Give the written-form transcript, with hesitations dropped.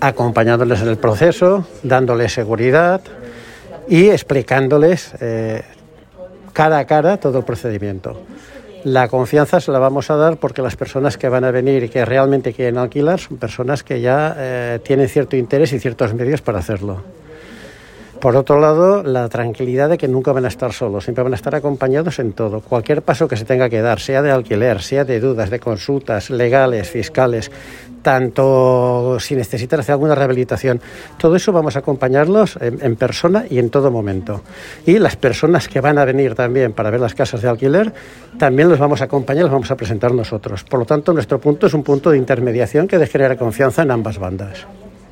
acompañándoles en el proceso, dándoles seguridad y explicándoles cara a cara todo el procedimiento. La confianza se la vamos a dar porque las personas que van a venir y que realmente quieren alquilar son personas que ya tienen cierto interés y ciertos medios para hacerlo. Por otro lado, la tranquilidad de que nunca van a estar solos, siempre van a estar acompañados en todo. Cualquier paso que se tenga que dar, sea de alquiler, sea de dudas, de consultas legales, fiscales, tanto si necesitan hacer alguna rehabilitación, todo eso vamos a acompañarlos en persona y en todo momento. Y las personas que van a venir también para ver las casas de alquiler, también los vamos a acompañar, los vamos a presentar nosotros. Por lo tanto, nuestro punto es un punto de intermediación que genera confianza en ambas bandas.